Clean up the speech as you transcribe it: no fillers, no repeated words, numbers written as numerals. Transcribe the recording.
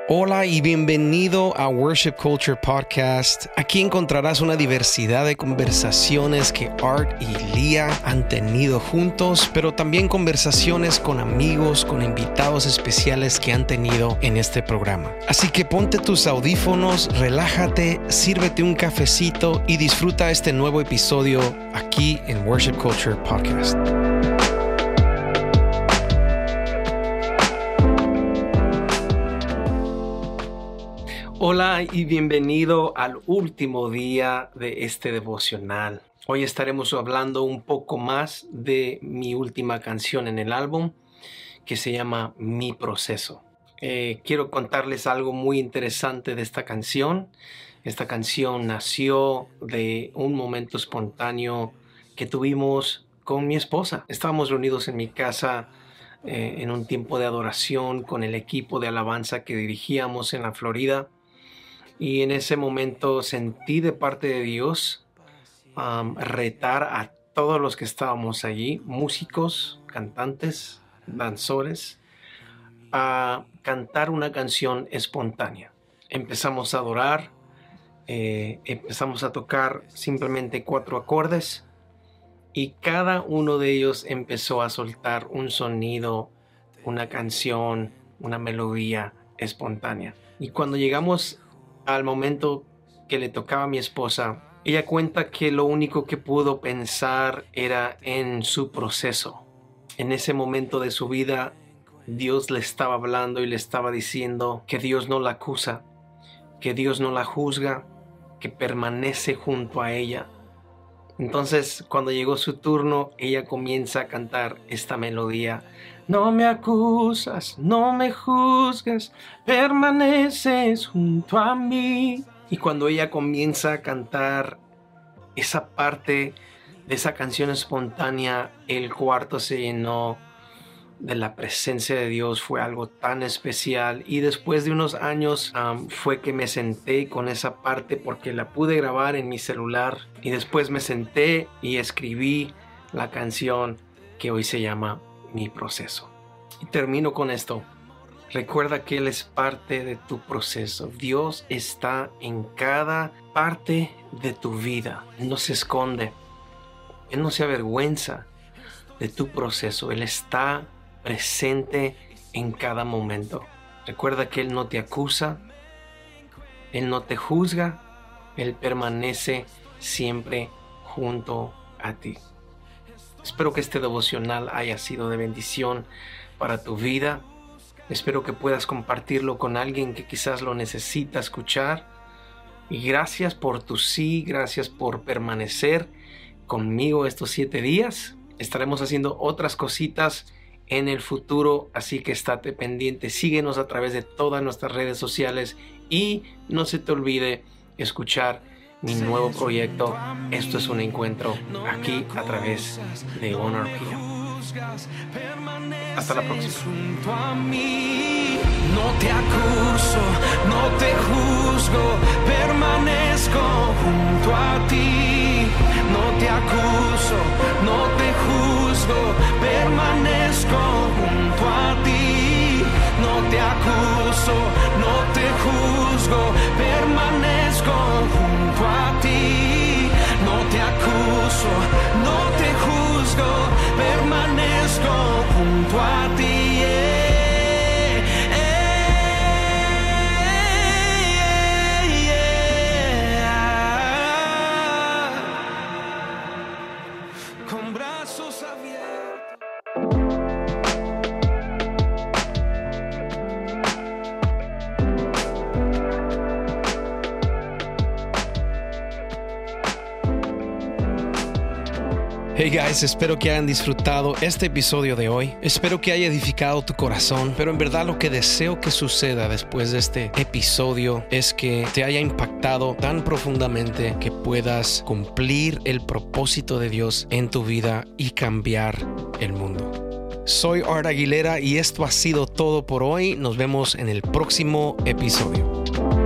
Hola y bienvenido a Worship Culture Podcast. Aquí encontrarás una diversidad de conversaciones que Art y Leah han tenido juntos, pero también conversaciones con amigos, con invitados especiales que han tenido en este programa. Así que ponte tus audífonos, relájate, sírvete un cafecito y disfruta este nuevo episodio aquí en Worship Culture Podcast. Hola y bienvenido al último día de este devocional. Hoy estaremos hablando un poco más de mi última canción en el álbum que se llama Mi Proceso. Quiero contarles algo muy interesante de esta canción. Esta canción nació de un momento espontáneo que tuvimos con mi esposa. Estábamos reunidos en mi casa en un tiempo de adoración con el equipo de alabanza que dirigíamos en la Florida. Y en ese momento sentí de parte de Dios retar a todos los que estábamos allí, músicos, cantantes, danzores, a cantar una canción espontánea. Empezamos a adorar, empezamos a tocar simplemente 4 acordes y cada uno de ellos empezó a soltar un sonido, una canción, una melodía espontánea. Y cuando llegamos al momento que le tocaba a mi esposa, ella cuenta que lo único que pudo pensar era en su proceso. En ese momento de su vida, Dios le estaba hablando y le estaba diciendo que Dios no la acusa, que Dios no la juzga, que permanece junto a ella. Entonces, cuando llegó su turno, ella comienza a cantar esta melodía. No me acusas, no me juzgas, permaneces junto a mí. Y cuando ella comienza a cantar esa parte de esa canción espontánea, el cuarto se llenó de la presencia de Dios. Fue algo tan especial. Y después de unos años fue que me senté con esa parte porque la pude grabar en mi celular. Y después me senté y escribí la canción que hoy se llama Mi Proceso. Y termino con esto. Recuerda que Él es parte de tu proceso. Dios está en cada parte de tu vida. Él no se esconde. Él no se avergüenza de tu proceso. Él está presente en cada momento. Recuerda que Él no te acusa. Él no te juzga. Él permanece siempre junto a ti. Espero que este devocional haya sido de bendición para tu vida. Espero que puedas compartirlo con alguien que quizás lo necesita escuchar. Y gracias por tu sí, gracias por permanecer conmigo estos 7 días. Estaremos haciendo otras cositas en el futuro, así que estate pendiente. Síguenos a través de todas nuestras redes sociales y no se te olvide escuchar mi nuevo proyecto. Esto es un encuentro aquí a través de Honor PM. Hasta la próxima. No te acuso, no te juzgo, permanezco junto a ti. No te acuso, no te juzgo, permanezco junto a ti. No te acuso, no te juzgo, permanezco junto a ti. No te acuso, no te juzgo, permanezco junto a ti. Con brazos abiertos. Hey guys, espero que hayan disfrutado este episodio de hoy. Espero que haya edificado tu corazón, pero en verdad lo que deseo que suceda después de este episodio es que te haya impactado tan profundamente que puedas cumplir el propósito de Dios en tu vida y cambiar el mundo. Soy Art Aguilera y esto ha sido todo por hoy. Nos vemos en el próximo episodio.